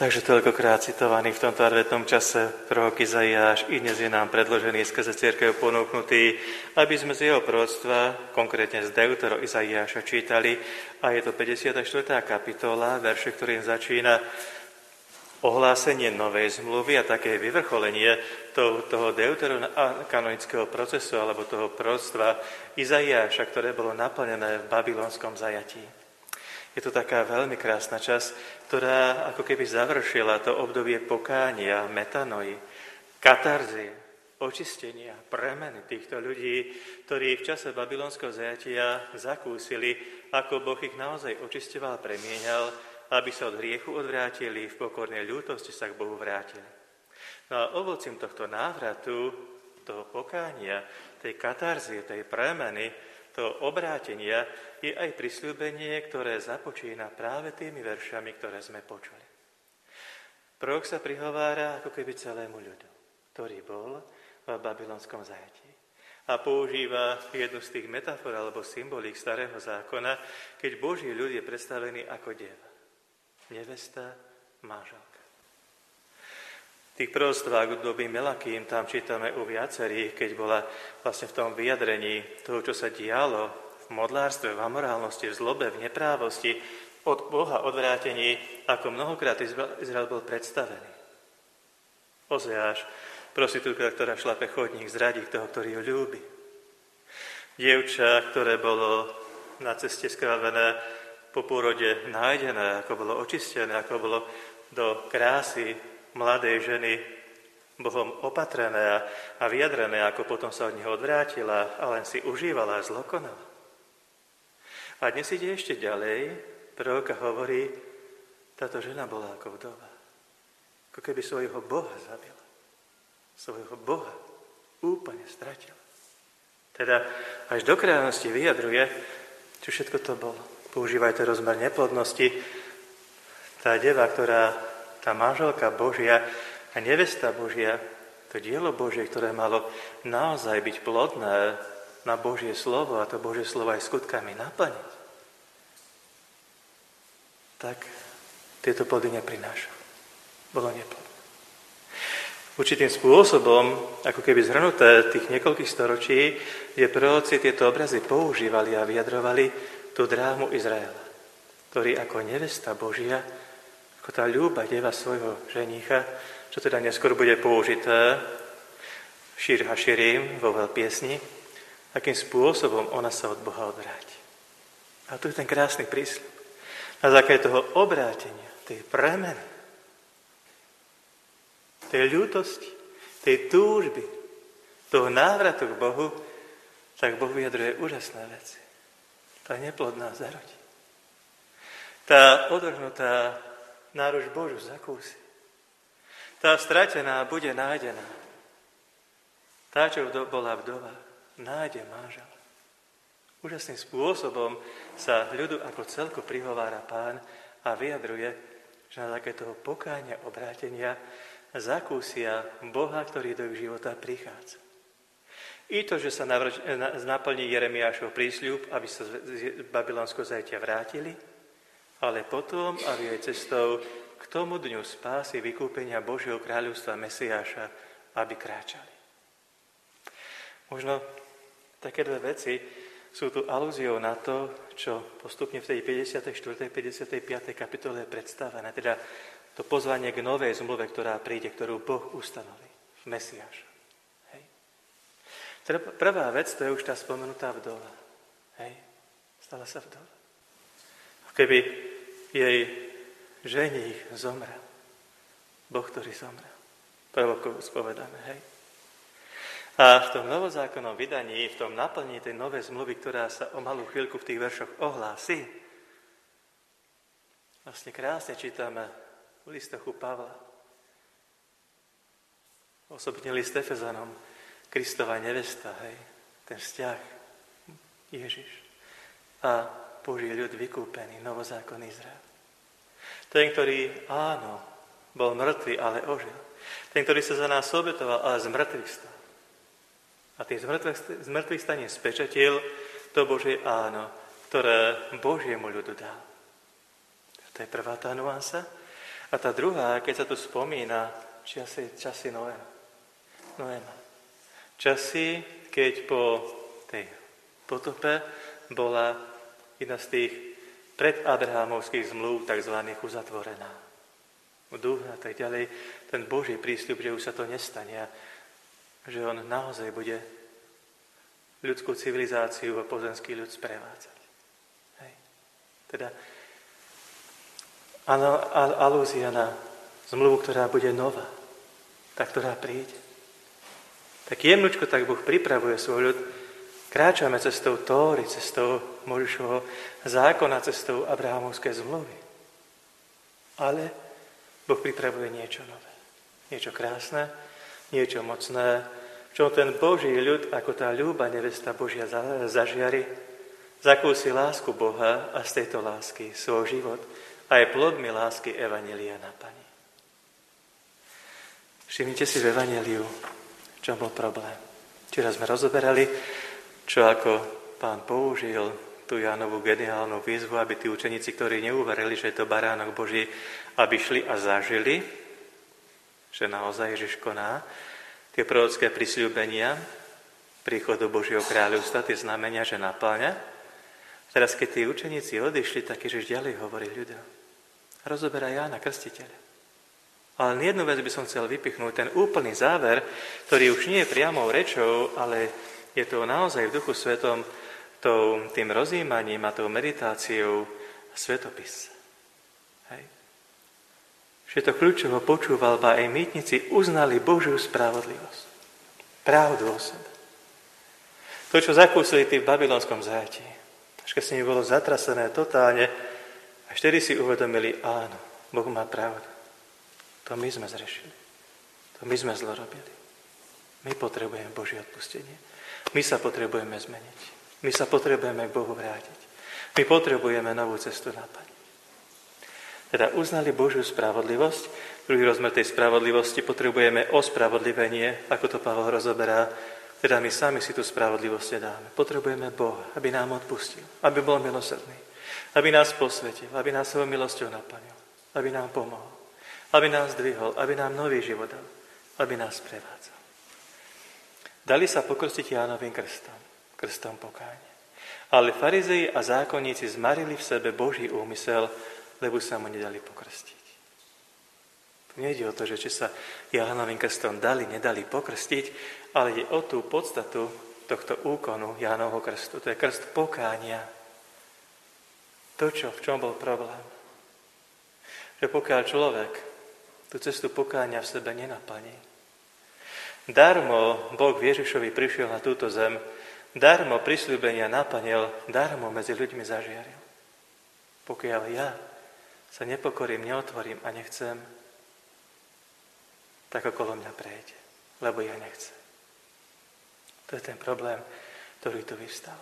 Takže toľkokrát citovaný v tomto adventnom čase prorok Izaiáš i dnes je nám predložený skrze cirkev ponúknutý, aby sme z jeho proroctva, konkrétne z Deutero Izaiáša, čítali. A je to 54. kapitola, verše, ktorým začína ohlásenie novej zmluvy a také vyvrcholenie toho deuterokanonického procesu alebo toho proroctva Izaiáša, ktoré bolo naplnené v babylonskom zajatí. Je to taká veľmi krásna časť, ktorá ako keby završila to obdobie pokánia, metanoi, katarzie, očistenia, premeny týchto ľudí, ktorí v čase babylonského zajatia zakúsili, ako Boh ich naozaj očisťoval, premieňal, aby sa od hriechu odvrátili, v pokornej ľútosti sa k Bohu vrátili. No a ovocím tohto návratu, toho pokánia, tej katarzie, tej premeny, toho obrátenia je aj prisľúbenie, ktoré započína práve tými veršami, ktoré sme počuli. Prorok sa prihovára ako keby celému ľudu, ktorý bol v babylonskom zajatí. A používa jednu z tých metafor alebo symbolík starého zákona, keď Boží ľud je predstavený ako deva, nevesta, manželka. V tých proroctvách doby Melakým tam čítame u viacerých, keď bola vlastne v tom vyjadrení toho, čo sa dialo v modlárstve, v amorálnosti, v zlobe, v neprávosti, od Boha odvrátení, ako mnohokrát Izrael bol predstavený. Ozeáš, prostitútka, ktorá šlape chodník, zradí toho, ktorý ju ľúbi. Dievča, ktoré bolo na ceste skravené, po pôrode nájdené, ako bolo očistené, ako bolo do krásy mladej ženy Bohom opatrené a vyjadrené, ako potom sa od neho odvrátila a len si užívala a zlokonala. A dnes ide ešte ďalej, prorok hovorí, táto žena bola ako vdova. Ako keby svojho Boha zabila. Svojho Boha úplne stratila. Teda až do krajnosti vyjadruje, čo všetko to bolo. Používajte rozmer neplodnosti. Tá deva, tá manželka Božia a nevesta Božia, to dielo Božie, ktoré malo naozaj byť plodné na Božie slovo a to Božie slovo aj skutkami naplniť, tak tieto plody neprinášal. Bolo neplodné. Určitým spôsobom, ako keby zhrnuté tých niekoľkých storočí, kde proroci tieto obrazy používali a vyjadrovali tú drámu Izraela, ktorý ako nevesta Božia, ako tá ľúba deva svojho ženícha, čo teda neskôr bude použité Šír Haširim vo veľpiesni, akým spôsobom ona sa od Boha odvráti. A tu je ten krásny prísľub. Na základe toho obrátenia, tej premeny, tej ľútosti, tej túžby, toho návratu k Bohu, tak Boh vyjadruje úžasné veci. Tá neplodná zarodí. Tá odvrhnutá náruč Božu zakúsi. Tá stratená bude nájdená. Tá, čo bola vdova, nájde manžela. Úžasným spôsobom sa ľudu ako celku prihovára Pán a vyjadruje, že na také toho pokánia, obrátenia zakúsia Boha, ktorý do ich života prichádza. I to, že sa naplní Jeremiášov prísľub, aby sa z babylonského zajatia vrátili, ale potom, aby aj cestou k tomu dňu spásy vykúpenia Božieho kráľovstva Mesiáša, aby kráčali. Možno také dve veci sú tu alúziou na to, čo postupne v tej 54. 55. kapitole je predstavené, teda to pozvanie k novej zmluve, ktorá príde, ktorú Boh ustanoví v Mesiáša. Hej. Teda prvá vec, to je už tá spomenutá vdova. Hej. Stala sa vdova. Keby jej ženích zomrel. Boh, ktorý zomrel. Prvokovo spovedané, hej. A v tom novozákonnom vydaní, v tom naplnení tej novej zmluvy, ktorá sa o malú chvíľku v tých veršoch ohlási, vlastne krásne čítame v listoch u Pavla. Osobitne list Efezanom, Kristova nevesta, hej, ten vzťah Ježiš a Boží ľud vykúpený, novozákonný Izrael. Ten, ktorý, áno, bol mŕtvý, ale ožil. Ten, ktorý sa za nás obetoval, ale z mŕtvych stal. A tým z mŕtvych staním spečatil to Božie áno, ktoré Božiemu ľudu dal. To je prvá tá nuansa. A tá druhá, keď sa tu spomína, časy Noéma. Časy, keď po tej potope bola jedna z tých predabrahámovských zmluv tzv. Uzatvorená. Duch a tak ďalej, ten Boží prístup, že už sa to nestane a že on naozaj bude ľudskú civilizáciu a pozemský ľud sprevádzať. Hej. Teda alúzia na zmluvu, ktorá bude nová, tá, ktorá príde. Tak jemnučko tak Boh pripravuje svoj ľud. Kráčame cestou Tóry, cestou Mojžišovho zákona, cestou Abrahamovskej zmluvy. Ale Boh pripravuje niečo nové. Niečo krásne, niečo mocné, v čom ten Boží ľud, ako tá ľúba nevesta Božia zažiari, zakúsi lásku Boha a z tejto lásky svoj život aj plodmi lásky evanjelia naplní. Všimnite si v evanjeliu, čo bol problém. Včera sme rozoberali, čo ako Pán použil tú Jánovú geniálnu výzvu, aby tí učeníci, ktorí neuverili, že je to baránok Boží, aby šli a zažili, že naozaj Ježiš koná tie prorocké prisľúbenia príchodu Božieho kráľovstva, tie znamenia, že naplňa. Teraz, keď tí učeníci odišli, tak Ježiš ďalej hovorí ľuďom. Rozoberá Jána Krstiteľa. Ale jednu vec by som chcel vypichnúť, ten úplný záver, ktorý už nie je priamou rečou, ale je to naozaj v Duchu Svetom tým rozjímaním a tou meditáciou svetopis. Hej. Že to kľúčovo počúval, ba aj mýtnici uznali Božiu spravodlivosť. Pravdu o sebe. To, čo zakúsili tí v babylonskom zajatí. Až keď s nimi bolo zatrasené totálne, až vtedy si uvedomili, áno, Boh má pravdu. To my sme zrešili. To my sme zlorobili. My potrebujeme Božie odpustenie. My sa potrebujeme zmeniť. My sa potrebujeme k Bohu vrátiť. My potrebujeme novú cestu naplniť. Teda uznali Božiu spravodlivosť. Druhý rozmer tej spravodlivosti potrebujeme ospravodlivenie, ako to Pavol rozoberá. Teda my sami si tú spravodlivosť nedáme. Potrebujeme Boha, aby nám odpustil, aby bol milosrdný, aby nás posvetil, aby nás svojou milosťou naplnil, aby nám pomohol, aby nás zdvihol, aby nám nový život dal, aby nás prevádzal. Dali sa pokrstiť Jánovým krstom pokánia. Ale farizei a zákonníci zmarili v sebe Boží úmysel, lebo sa mu nedali pokrstiť. Tu nejde o to, že či sa Jánovým krstom dali, nedali pokrstiť, ale ide o tú podstatu tohto úkonu Jánovho krstu. To je krst pokánia. To, v čom bol problém. Že pokiaľ človek tú cestu pokánia v sebe nenaplní, darmo Boh Ježišovi prišiel na túto zem, darmo prisľúbenia naplnil, darmo medzi ľuďmi zažiaril. Pokiaľ ja sa nepokorím, neotvorím a nechcem, tak okolo mňa prejde, lebo ja nechcem. To je ten problém, ktorý tu vyvstal.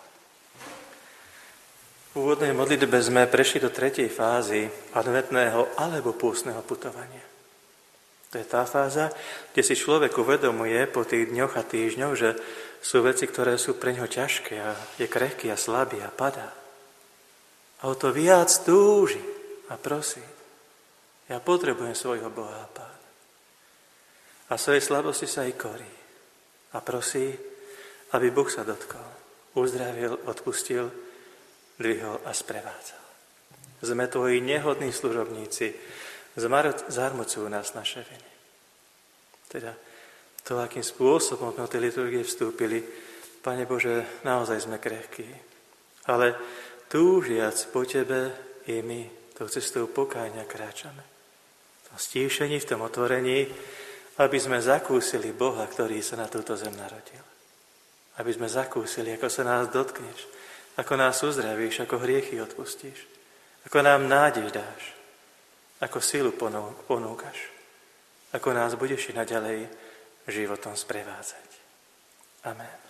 V úvodnej modlitbe sme prešli do 3. fázy adventného alebo pústneho putovania. To je tá fáza, kde si človek uvedomuje po tých dňoch a týždňoch, že sú veci, ktoré sú pre ňo ťažké a je krehký a slabý a padá. A o to viac túži a prosí. Ja potrebujem svojho Boha a Pána. A svojej slabosti sa i korí. A prosí, aby Boh sa dotkol, uzdravil, odpustil, dvihol a sprevádzal. Sme tvoji nehodní služobníci, zarmucujú nás naše viny. Teda to, akým spôsobom do tej liturgie vstúpili, Pane Bože, naozaj sme krehkí. Ale túžiac po Tebe i my tou cestou pokáňa kráčame. V tom stíšení, v tom otvorení, aby sme zakúsili Boha, ktorý sa na túto zem narodil. Aby sme zakúsili, ako sa nás dotkneš, ako nás uzdravíš, ako hriechy odpustíš, ako nám nádej dáš, ako silu ponúkaš, ako nás budeš i naďalej životom sprevádzať. Amen.